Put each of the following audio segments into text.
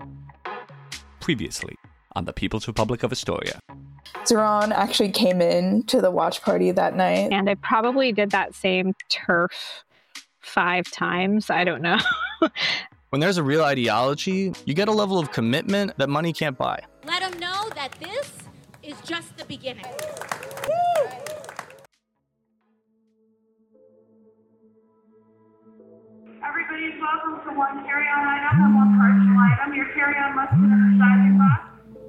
Previously on the People's Republic of Astoria. Zoran actually came in to the watch party that night. And I probably did that same turf 5 times. I don't know. When there's a real ideology, you get a level of commitment that money can't buy. Let them know that this is just the beginning. Everybody is welcome to one carry-on item and one personal item. Your carry-on must be in the sizing box.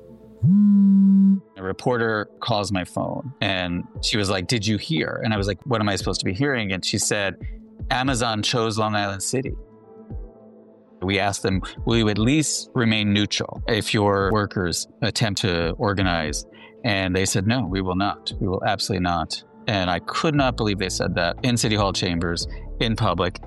A reporter calls my phone and she was like, "Did you hear?" And I was like, "What am I supposed to be hearing?" And she said, "Amazon chose Long Island City." We asked them, "Will you at least remain neutral if your workers attempt to organize?" And they said, "No, we will not. We will absolutely not." And I could not believe they said that in City Hall chambers, in public.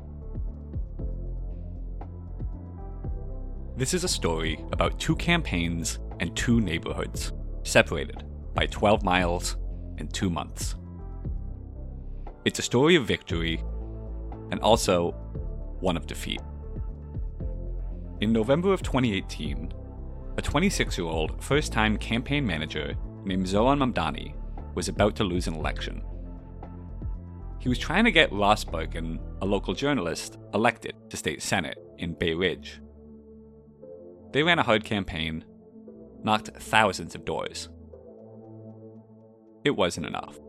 This is a story about 2 campaigns and 2 neighborhoods, separated by 12 miles and 2 months. It's a story of victory and also one of defeat. In November of 2018, a 26-year-old first-time campaign manager named Zoran Mamdani was about to lose an election. He was trying to get Ross Bergen, a local journalist, elected to state senate in Bay Ridge. They ran a hard campaign, knocked thousands of doors. It wasn't enough.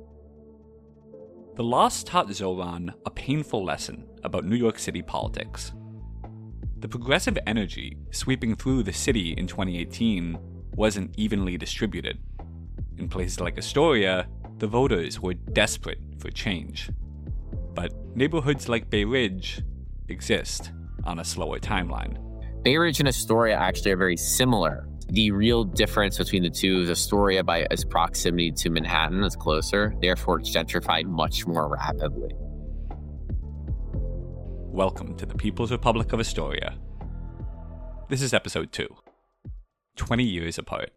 The loss taught Zoran a painful lesson about New York City politics. The progressive energy sweeping through the city in 2018 wasn't evenly distributed. In places like Astoria, the voters were desperate for change. But neighborhoods like Bay Ridge exist on a slower timeline. Bay Ridge and Astoria actually are very similar. The real difference between the two is Astoria, by its proximity to Manhattan, is closer, therefore it's gentrified much more rapidly. Welcome to the People's Republic of Astoria. This is episode 2, 20 years apart.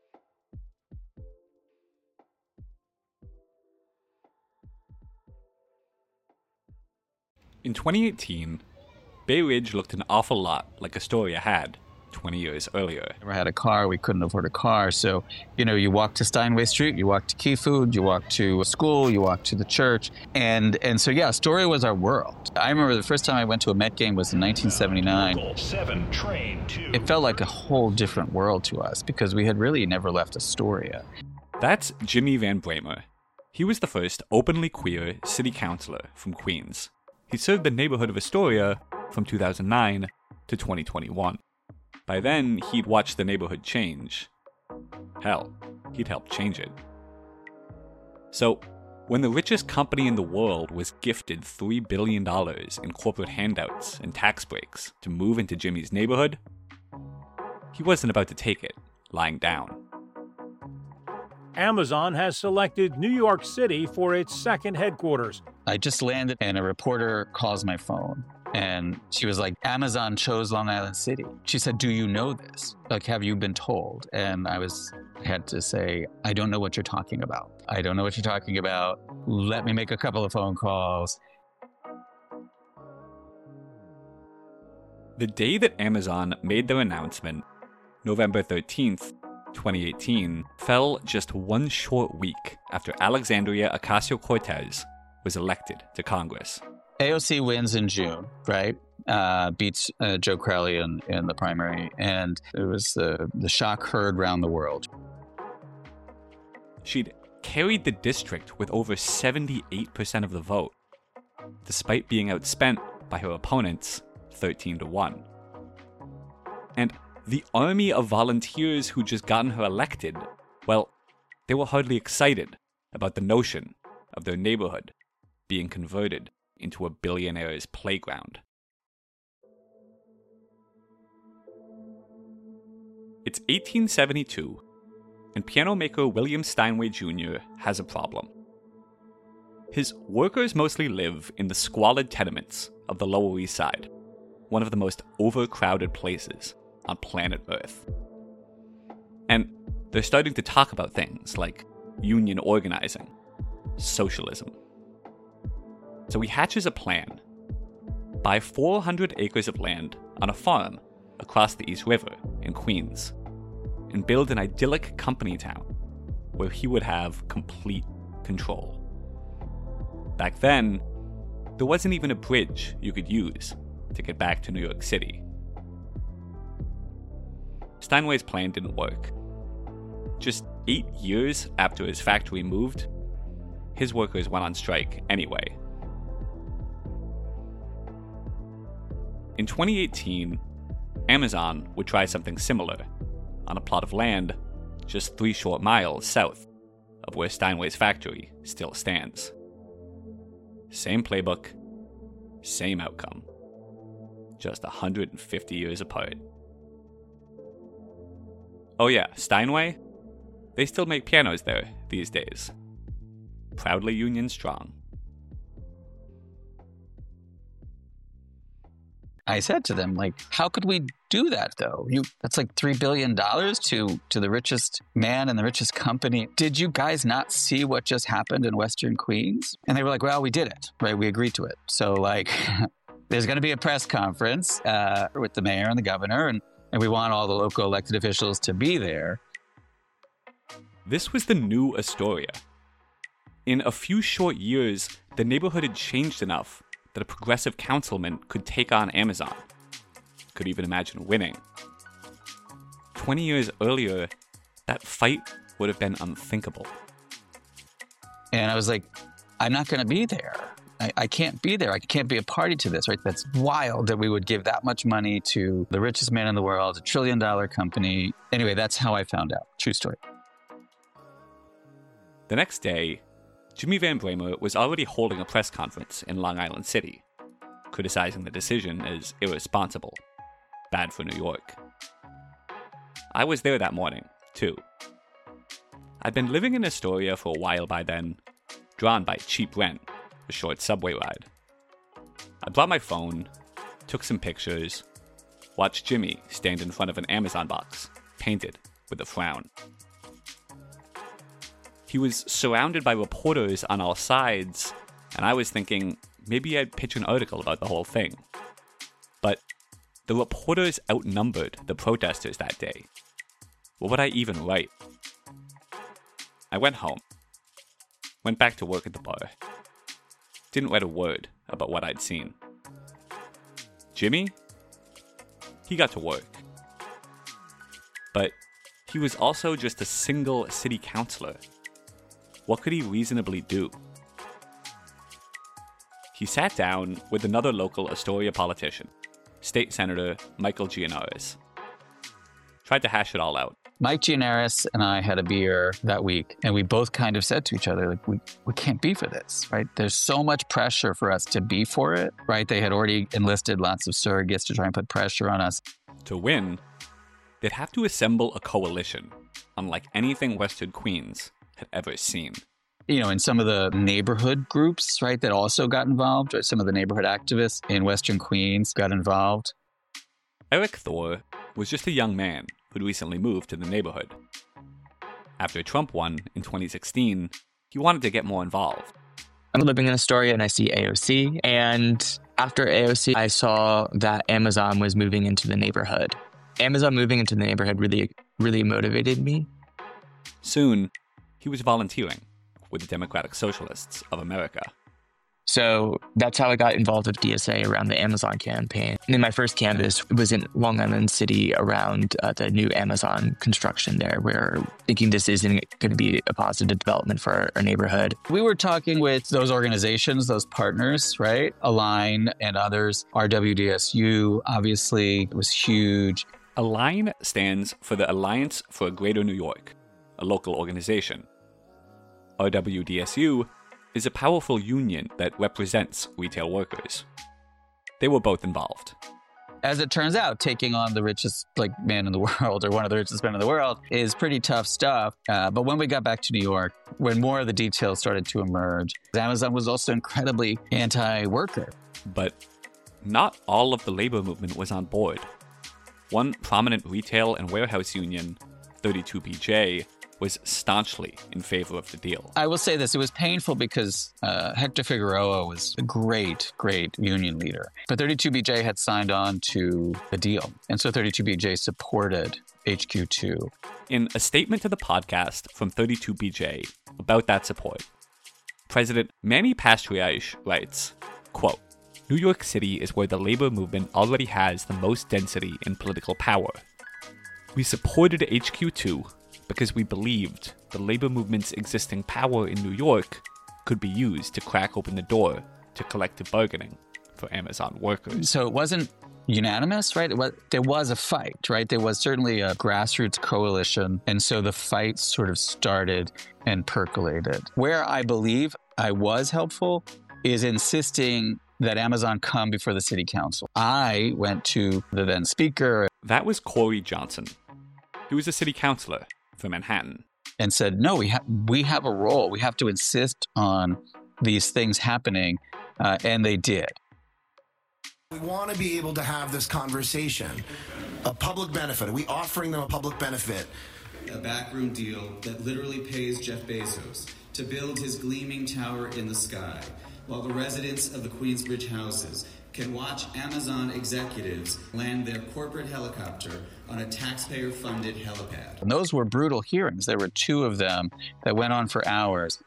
In 2018, Bay Ridge looked an awful lot like Astoria had 20 years earlier. Never had a car, we couldn't afford a car. So, you walk to Steinway Street, you walk to Key Food, you walk to a school, you walk to the church. And so, yeah, Astoria was our world. I remember the first time I went to a Met game was in 1979. 7, train 2. It felt like a whole different world to us because we had really never left Astoria. That's Jimmy Van Bramer. He was the first openly queer city councilor from Queens. He served the neighborhood of Astoria from 2009 to 2021. By then, he'd watched the neighborhood change. Hell, he'd helped change it. So, when the richest company in the world was gifted $3 billion in corporate handouts and tax breaks to move into Jimmy's neighborhood, he wasn't about to take it lying down. Amazon has selected New York City for its second headquarters. I just landed and a reporter calls my phone and she was like, "Amazon chose Long Island City." She said, "Do you know this? Like, have you been told?" And I had to say, "I don't know what you're talking about. I don't know what you're talking about. Let me make a couple of phone calls." The day that Amazon made their announcement, November 13th, 2018, fell just one short week after Alexandria Ocasio-Cortez was elected to Congress. AOC wins in June, right? Beats Joe Crowley in the primary, and it was the shock heard around the world. She'd carried the district with over 78% of the vote, despite being outspent by her opponents 13-1. And the army of volunteers who'd just gotten her elected, well, they were hardly excited about the notion of their neighborhood being converted into a billionaire's playground. It's 1872, and piano maker William Steinway Jr. has a problem. His workers mostly live in the squalid tenements of the Lower East Side, one of the most overcrowded places on planet Earth. And they're starting to talk about things like union organizing, socialism. So he hatches a plan. Buy 400 acres of land on a farm across the East River in Queens and build an idyllic company town where he would have complete control. Back then, there wasn't even a bridge you could use to get back to New York City. Steinway's plan didn't work. Just 8 years after his factory moved, his workers went on strike anyway. In 2018, Amazon would try something similar on a plot of land just 3 short miles south of where Steinway's factory still stands. Same playbook, same outcome, just 150 years apart. Oh yeah, Steinway? They still make pianos there these days. Proudly Union strong. I said to them, like, how could we do that, though? That's like $3 billion to the richest man and the richest company. Did you guys not see what just happened in Western Queens? And they were like, well, we did it, right? We agreed to it. So, like, there's going to be a press conference with the mayor and the governor, and we want all the local elected officials to be there. This was the new Astoria. In a few short years, the neighborhood had changed enough that a progressive councilman could take on Amazon. Could even imagine winning. 20 years earlier, that fight would have been unthinkable. And I was like, I'm not going to be there. I can't be there. I can't be a party to this, right? That's wild that we would give that much money to the richest man in the world, $1 trillion company. Anyway, that's how I found out. True story. The next day, Jimmy Van Bramer was already holding a press conference in Long Island City, criticizing the decision as irresponsible, bad for New York. I was there that morning, too. I'd been living in Astoria for a while by then, drawn by cheap rent, a short subway ride. I brought my phone, took some pictures, watched Jimmy stand in front of an Amazon box, painted with a frown. He was surrounded by reporters on all sides, and I was thinking maybe I'd pitch an article about the whole thing. But the reporters outnumbered the protesters that day. What would I even write? I went home. Went back to work at the bar. Didn't write a word about what I'd seen. Jimmy? He got to work. But he was also just a single city councilor. What could he reasonably do? He sat down with another local Astoria politician, State Senator Michael Gianaris. Tried to hash it all out. Mike Gianaris and I had a beer that week, and we both kind of said to each other, like, we can't be for this, right? There's so much pressure for us to be for it, right? They had already enlisted lots of surrogates to try and put pressure on us. To win, they'd have to assemble a coalition, unlike anything Western Queens had ever seen. You know, in some of the neighborhood groups, right, that also got involved, or some of the neighborhood activists in Western Queens got involved. Eric Thor was just a young man who'd recently moved to the neighborhood. After Trump won in 2016, he wanted to get more involved. I'm living in Astoria and I see AOC. And after AOC, I saw that Amazon was moving into the neighborhood. Amazon moving into the neighborhood really motivated me. Soon, he was volunteering with the Democratic Socialists of America. So that's how I got involved with DSA around the Amazon campaign. And then my first canvass was in Long Island City around the new Amazon construction there, where thinking this isn't going to be a positive development for our neighborhood. We were talking with those organizations, those partners, right? Align and others. RWDSU, obviously, was huge. Align stands for the Alliance for a Greater New York, a local organization. RWDSU is a powerful union that represents retail workers. They were both involved. As it turns out, taking on the richest man in the world, or one of the richest men in the world, is pretty tough stuff. But when we got back to New York, when more of the details started to emerge, Amazon was also incredibly anti-worker. But not all of the labor movement was on board. One prominent retail and warehouse union, 32BJ, was staunchly in favor of the deal. I will say this, it was painful because Hector Figueroa was a great union leader. But 32BJ had signed on to the deal. And so 32BJ supported HQ2. In a statement to the podcast from 32BJ about that support, President Manny Pastriache writes, quote, New York City is where the labor movement already has the most density and political power. We supported HQ2 because we believed the labor movement's existing power in New York could be used to crack open the door to collective bargaining for Amazon workers. So it wasn't unanimous, right? There was a fight, right? There was certainly a grassroots coalition. And so the fight sort of started and percolated. Where I believe I was helpful is insisting that Amazon come before the city council. I went to the then speaker. That was Corey Johnson. He was a city councilor for Manhattan. And said, no, we have a role. We have to insist on these things happening. And they did. We want to be able to have this conversation. A public benefit. Are we offering them a public benefit? A backroom deal that literally pays Jeff Bezos to build his gleaming tower in the sky, while the residents of the Queensbridge houses can watch Amazon executives land their corporate helicopter on a taxpayer-funded helipad. And those were brutal hearings. There were 2 of them that went on for hours.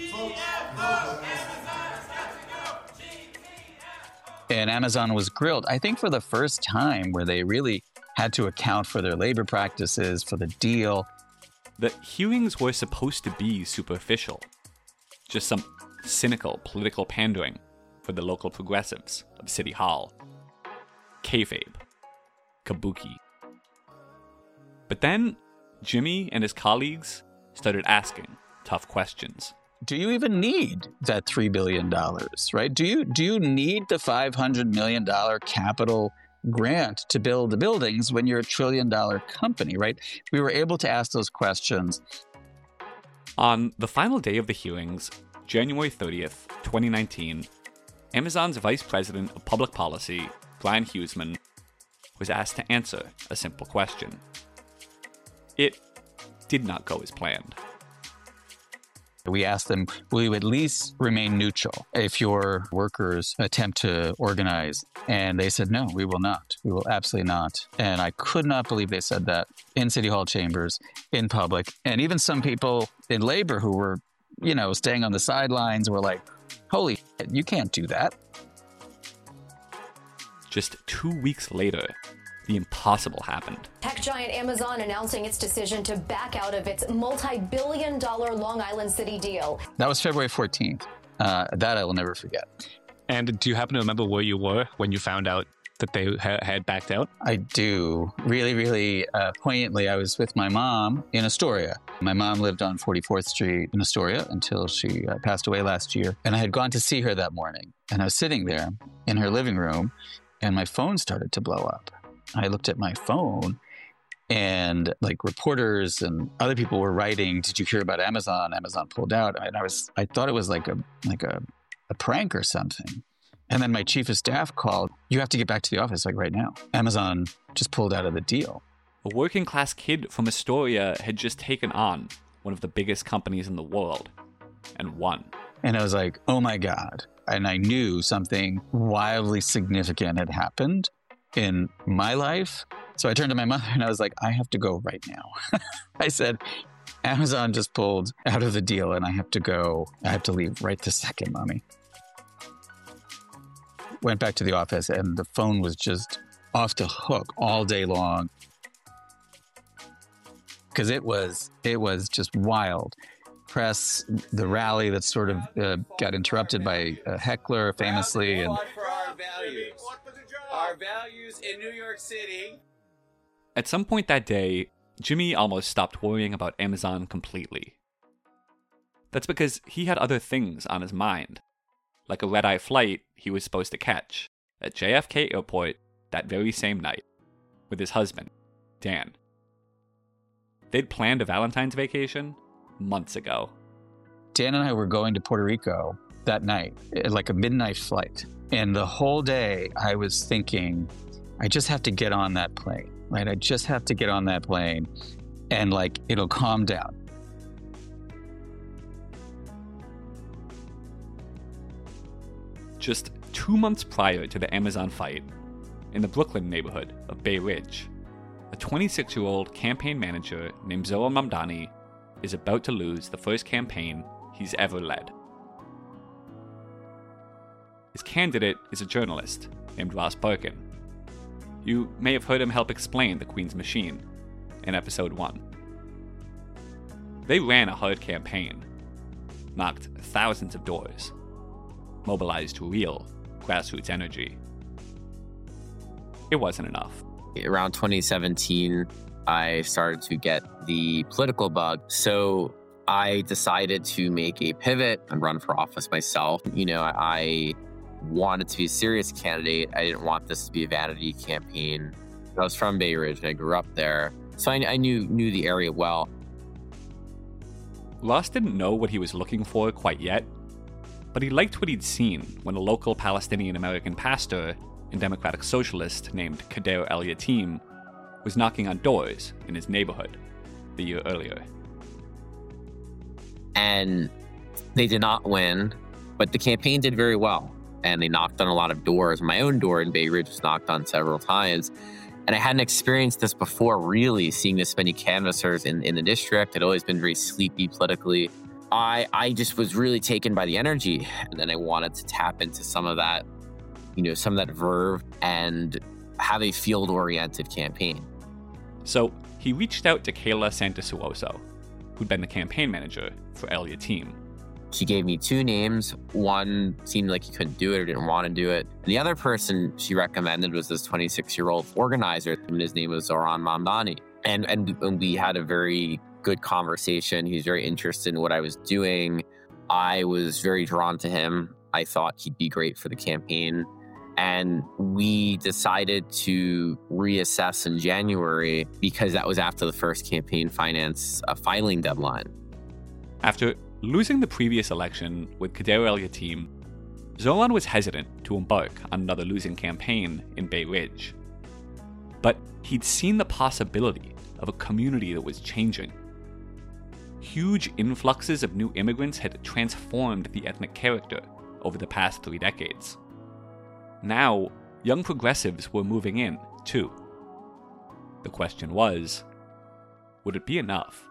And Amazon was grilled, I think for the first time, where they really had to account for their labor practices, for the deal. The hearings were supposed to be superficial. Just some cynical political pandering for the local progressives of City Hall. Kayfabe. Kabuki. But then, Jimmy and his colleagues started asking tough questions. Do you even need that $3 billion, right? Do you need the $500 million capital grant to build the buildings when you're $1 trillion company, right? We were able to ask those questions. On the final day of the hearings, January 30th, 2019, Amazon's Vice President of Public Policy, Brian Huseman, was asked to answer a simple question. It did not go as planned. We asked them, will you at least remain neutral if your workers attempt to organize? And they said, no, we will not. We will absolutely not. And I could not believe they said that in City Hall chambers, in public. And even some people in labor who were, staying on the sidelines were like, holy shit, you can't do that. Just 2 weeks later, the impossible happened. Tech giant Amazon announcing its decision to back out of its multi-billion-dollar Long Island City deal. That was February 14th. That I will never forget. And do you happen to remember where you were when you found out that they had backed out? I do. Really, really poignantly, I was with my mom in Astoria. My mom lived on 44th Street in Astoria until she passed away last year. And I had gone to see her that morning. And I was sitting there in her living room, and my phone started to blow up. I looked at my phone, and reporters and other people were writing, did you hear about Amazon? Amazon pulled out. And I thought it was like a prank or something. And then my chief of staff called, you have to get back to the office right now. Amazon just pulled out of the deal. A working class kid from Astoria had just taken on one of the biggest companies in the world and won. And I was like, oh my God. And I knew something wildly significant had happened in my life. So I turned to my mother and I was like, I have to go right now. I said, Amazon just pulled out of the deal and I have to go. I have to leave right this second, Mommy. Went back to the office and the phone was just off the hook all day long. Because it was just wild. Press, the rally that sort of got interrupted by a heckler famously. And our values in New York City. At some point that day, Jimmy almost stopped worrying about Amazon completely. That's because he had other things on his mind, like a red-eye flight he was supposed to catch at JFK Airport that very same night with his husband, Dan. They'd planned a Valentine's vacation months ago. Dan and I were going to Puerto Rico that night, like a midnight flight. And the whole day I was thinking, I just have to get on that plane, right? I just have to get on that plane and it'll calm down. Just 2 months prior to the Amazon fight, in the Brooklyn neighborhood of Bay Ridge, a 26-year-old campaign manager named Zoran Mamdani is about to lose the first campaign he's ever led. His candidate is a journalist named Ross Birkin. You may have heard him help explain the Queen's Machine in episode 1. They ran a hard campaign, knocked thousands of doors, mobilized real grassroots energy. It wasn't enough. Around 2017, I started to get the political bug. So I decided to make a pivot and run for office myself. I wanted to be a serious candidate. I didn't want this to be a vanity campaign. I was from Bay Ridge and I grew up there. So I knew the area well. Ross didn't know what he was looking for quite yet, but he liked what he'd seen when a local Palestinian-American pastor and Democratic Socialist named Kader El-Yateem was knocking on doors in his neighborhood the year earlier. And they did not win, but the campaign did very well. And they knocked on a lot of doors. My own door in Bay Ridge was knocked on several times. And I hadn't experienced this before, really, seeing this many canvassers in the district. I'd always been very sleepy politically. I just was really taken by the energy. And then I wanted to tap into some of that, some of that verve and have a field-oriented campaign. So he reached out to Kayla Santasuoso, who'd been the campaign manager for El-Yateem. She gave me 2 names. One seemed like he couldn't do it or didn't want to do it. And the other person she recommended was this 26-year-old organizer, and his name was Zoran Mamdani. And we had a very good conversation. He was very interested in what I was doing. I was very drawn to him. I thought he'd be great for the campaign. And we decided to reassess in January because that was after the first campaign finance filing deadline. After losing the previous election with Kader El-Yateem, Zoran was hesitant to embark on another losing campaign in Bay Ridge. But he'd seen the possibility of a community that was changing. Huge influxes of new immigrants had transformed the ethnic character over the past 3 decades. Now, young progressives were moving in, too. The question was, would it be enough?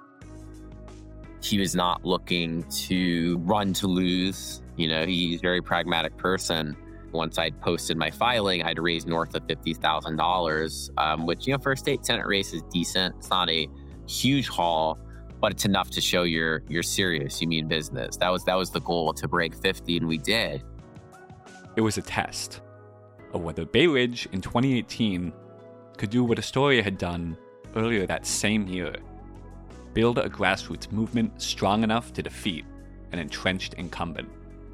He was not looking to run to lose. He's a very pragmatic person. Once I'd posted my filing, I'd raised north of $50,000, which, for a state Senate race is decent. It's not a huge haul, but it's enough to show you're serious, you mean business. That was the goal, to break 50, and we did. It was a test of whether Bay Ridge in 2018 could do what Astoria had done earlier that same year: build a grassroots movement strong enough to defeat an entrenched incumbent.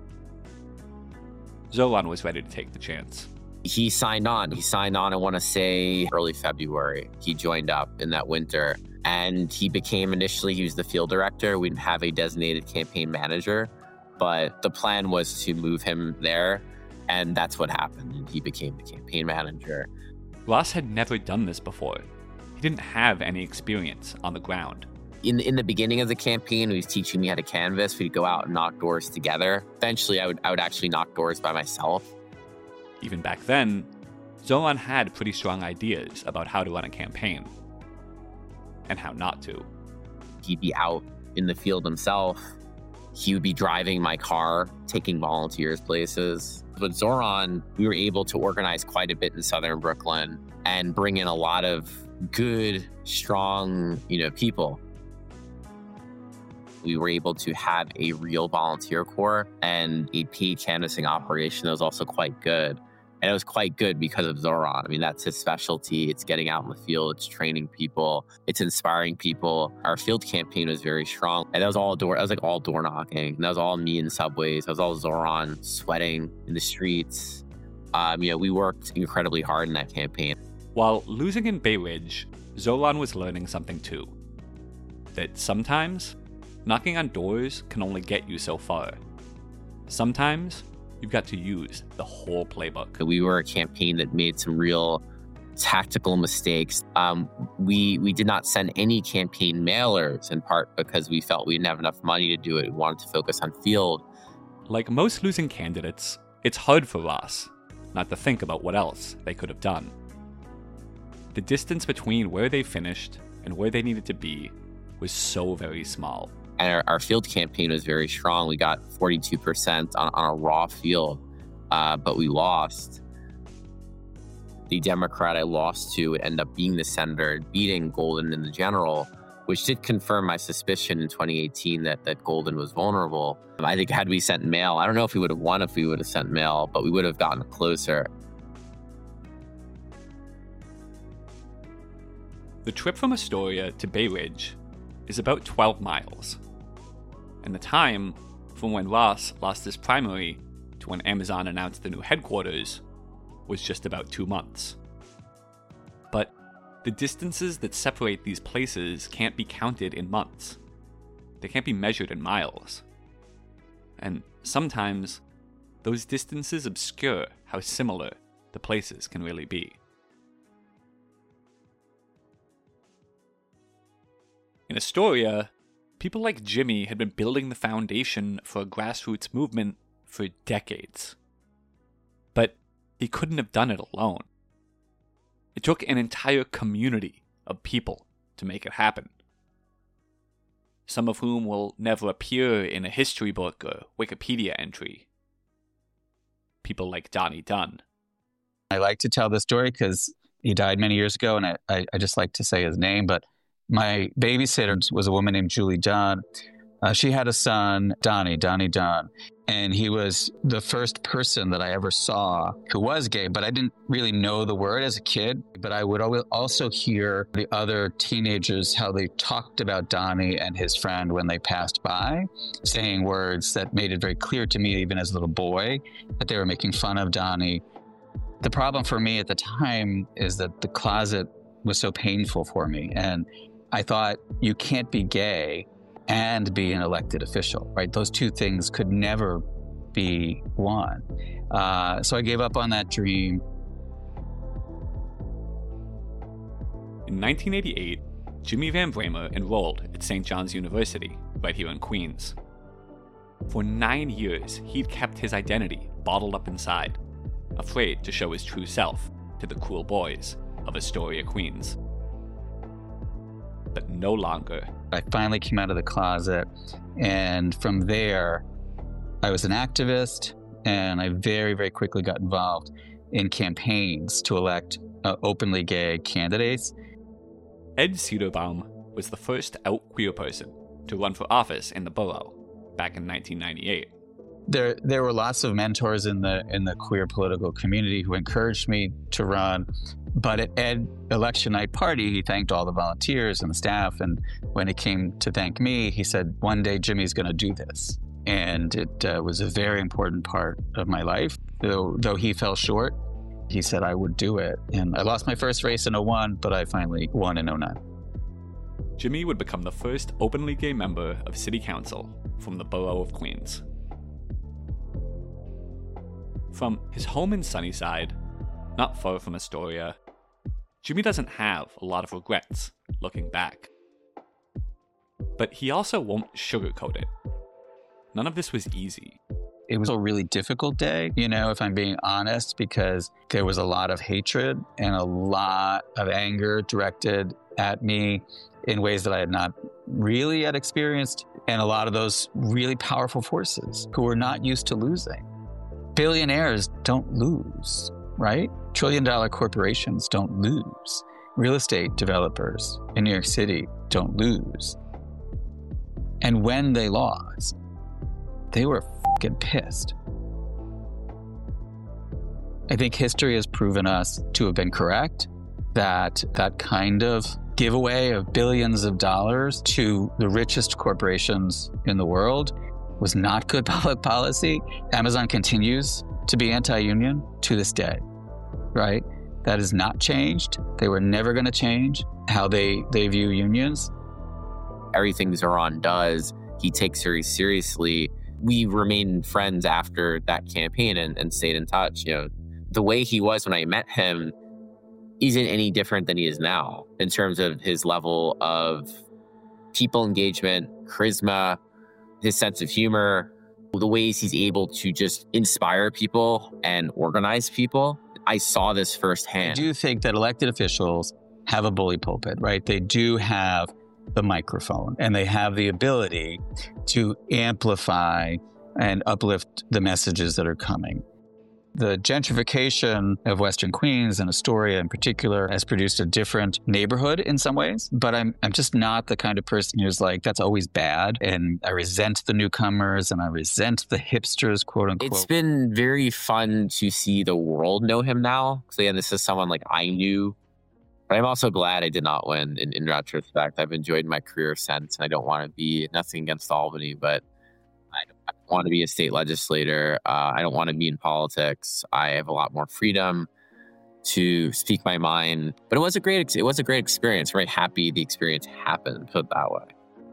Zoran was ready to take the chance. He signed on, I want to say, early February. He joined up in that winter. And he became, initially, he was the field director. We didn't have a designated campaign manager. But the plan was to move him there. And that's what happened. And he became the campaign manager. Ross had never done this before. He didn't have any experience on the ground. In the beginning of the campaign, he was teaching me how to canvass. We'd go out and knock doors together. Eventually, I would actually knock doors by myself. Even back then, Zoran had pretty strong ideas about how to run a campaign and how not to. He'd be out in the field himself. He would be driving my car, taking volunteers places. With Zoran, we were able to organize quite a bit in southern Brooklyn and bring in a lot of good, strong, people. We were able to have a real volunteer corps and a paid canvassing operation that was also quite good. And it was quite good because of Zoran. I mean, that's his specialty. It's getting out in the field. It's training people. It's inspiring people. Our field campaign was very strong. And that was all door knocking. And that was all me in subways. That was all Zoran sweating in the streets. We worked incredibly hard in that campaign. While losing in Bay Ridge, Zoran was learning something too. That sometimes knocking on doors can only get you so far. Sometimes you've got to use the whole playbook. We were a campaign that made some real tactical mistakes. We did not send any campaign mailers, in part because we felt we didn't have enough money to do it. We wanted to focus on field. Like most losing candidates, it's hard for Ross not to think about what else they could have done. The distance between where they finished and where they needed to be was so very small. And our field campaign was very strong. We got 42% on a raw field, but we lost. The Democrat I lost to would end up being the senator, beating Golden in the general, which did confirm my suspicion in 2018 that Golden was vulnerable. I think had we sent mail, I don't know if we would have won if we would have sent mail, but we would have gotten closer. The trip from Astoria to Bay Ridge is about 12 miles. And the time from when Ross lost his primary to when Amazon announced the new headquarters was just about 2 months. But the distances that separate these places can't be counted in months. They can't be measured in miles. And sometimes, those distances obscure how similar the places can really be. In Astoria, people like Jimmy had been building the foundation for a grassroots movement for decades. But he couldn't have done it alone. It took an entire community of people to make it happen. Some of whom will never appear in a history book or Wikipedia entry. People like Donnie Dunn. I like to tell this story because he died many years ago, and I just like to say his name, but my babysitter was a woman named Julie Dunn. She had a son, Donnie Dunn, and he was the first person that I ever saw who was gay, but I didn't really know the word as a kid. But I would also hear the other teenagers, how they talked about Donnie and his friend when they passed by, saying words that made it very clear to me, even as a little boy, that they were making fun of Donnie. The problem for me at the time is that the closet was so painful for me. And I thought, you can't be gay and be an elected official, right? Those two things could never be one. So I gave up on that dream. In 1988, Jimmy Van Bramer enrolled at St. John's University, right here in Queens. For 9 years, he'd kept his identity bottled up inside, afraid to show his true self to the cool boys of Astoria, Queens. But no longer. I finally came out of the closet, and from there, I was an activist, and I very, very quickly got involved in campaigns to elect openly gay candidates. Ed Cederbaum was the first out queer person to run for office in the borough back in 1998. There were lots of mentors in the queer political community who encouraged me to run. But at Ed election night party, he thanked all the volunteers and the staff. And when it came to thank me, he said, one day Jimmy's going to do this. And it was a very important part of my life. Though he fell short, he said I would do it. And I lost my first race in 2001, but I finally won in 2009. Jimmy would become the first openly gay member of City Council from the borough of Queens. From his home in Sunnyside, not far from Astoria, Jimmy doesn't have a lot of regrets looking back. But he also won't sugarcoat it. None of this was easy. It was a really difficult day, if I'm being honest, because there was a lot of hatred and a lot of anger directed at me in ways that I had not really yet experienced, and a lot of those really powerful forces who were not used to losing. Billionaires don't lose, right? Trillion-dollar corporations don't lose. Real estate developers in New York City don't lose. And when they lost, they were fucking pissed. I think history has proven us to have been correct, that kind of giveaway of billions of dollars to the richest corporations in the world was not good public policy. Amazon continues to be anti-union to this day, right? That has not changed. They were never going to change how they view unions. Everything Zoran does, he takes very seriously. We remained friends after that campaign and stayed in touch. The way he was when I met him isn't any different than he is now in terms of his level of people engagement, charisma, his sense of humor. The ways he's able to just inspire people and organize people. I saw this firsthand. I do think that elected officials have a bully pulpit, right? They do have the microphone and they have the ability to amplify and uplift the messages that are coming. The gentrification of Western Queens and Astoria in particular has produced a different neighborhood in some ways, but I'm just not the kind of person who's like, that's always bad. And I resent the newcomers and I resent the hipsters, quote unquote. It's been very fun to see the world know him now. So yeah, this is someone like I knew. But I'm also glad I did not win in retrospect. I've enjoyed my career since. And I don't want to be, nothing against Albany, but I don't want to be a state legislator. I don't want to be in politics. I have a lot more freedom to speak my mind. But it was a great experience. Very happy the experience happened, put it that way.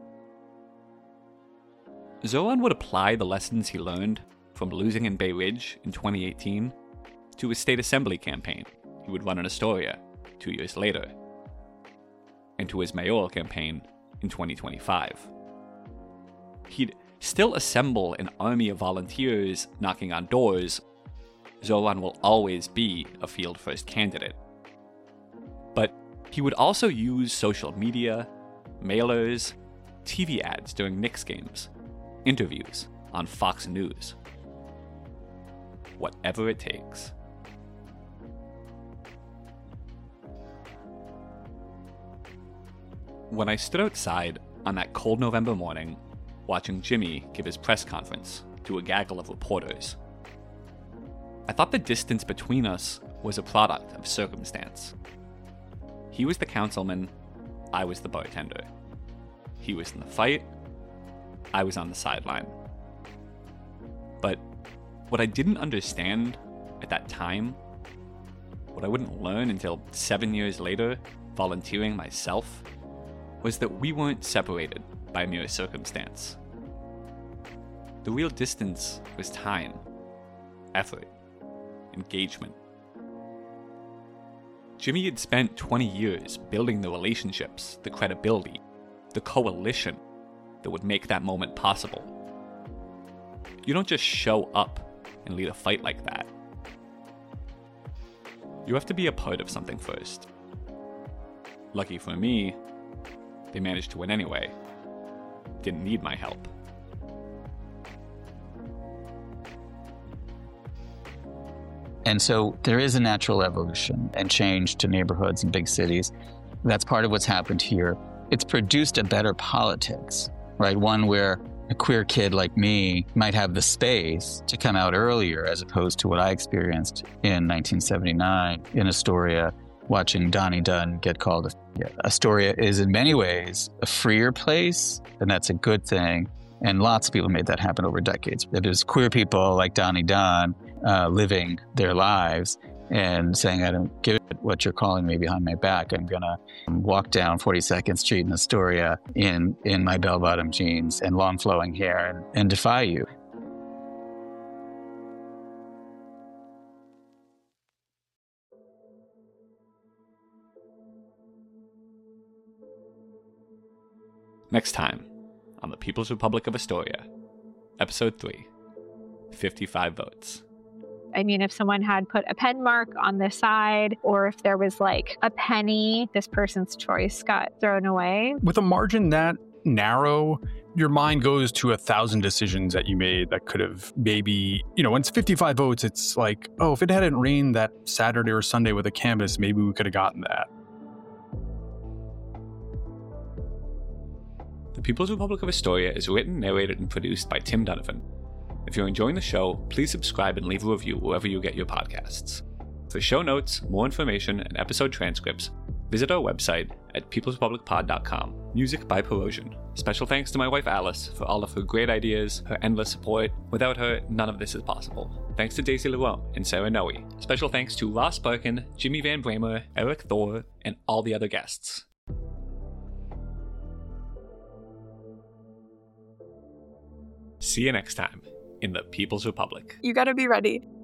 Zoran would apply the lessons he learned from losing in Bay Ridge in 2018 to his state assembly campaign he would run in Astoria 2 years later, and to his mayoral campaign in 2025. He'd still assemble an army of volunteers knocking on doors. Zoran will always be a field-first candidate. But he would also use social media, mailers, TV ads during Knicks games, interviews on Fox News. Whatever it takes. When I stood outside on that cold November morning, watching Jimmy give his press conference to a gaggle of reporters, I thought the distance between us was a product of circumstance. He was the councilman, I was the bartender. He was in the fight, I was on the sideline. But what I didn't understand at that time, what I wouldn't learn until 7 years later, volunteering myself, was that we weren't separated by mere circumstance. The real distance was time, effort, engagement. Jimmy had spent 20 years building the relationships, the credibility, the coalition that would make that moment possible. You don't just show up and lead a fight like that. You have to be a part of something first. Lucky for me, they managed to win anyway. Didn't need my help. And so there is a natural evolution and change to neighborhoods and big cities. That's part of what's happened here. It's produced a better politics, right? One where a queer kid like me might have the space to come out earlier, as opposed to what I experienced in 1979 in Astoria, watching Donnie Dunn get called. Astoria is in many ways a freer place, and that's a good thing. And lots of people made that happen over decades. It is queer people like Donnie Dunn living their lives and saying, I don't give it what you're calling me behind my back. I'm going to walk down 42nd Street in Astoria in my bell-bottom jeans and long flowing hair and defy you. Next time on the People's Republic of Astoria, Episode 3, 55 Votes. I mean, if someone had put a pen mark on the side, or if there was like a penny, this person's choice got thrown away. With a margin that narrow, your mind goes to 1,000 decisions that you made that could have maybe, when it's 55 votes, it's like, oh, if it hadn't rained that Saturday or Sunday with a canvas, maybe we could have gotten that. The People's Republic of Astoria is written, narrated, and produced by Tim Donovan. If you're enjoying the show, please subscribe and leave a review wherever you get your podcasts. For show notes, more information, and episode transcripts, visit our website at peoplesrepublicpod.com. Music by Perosion. Special thanks to my wife Alice for all of her great ideas, her endless support. Without her, none of this is possible. Thanks to Daisy Lerone and Sarah Noe. Special thanks to Ross Birkin, Jimmy Van Bramer, Eric Thor, and all the other guests. See you next time in the People's Republic. You gotta be ready.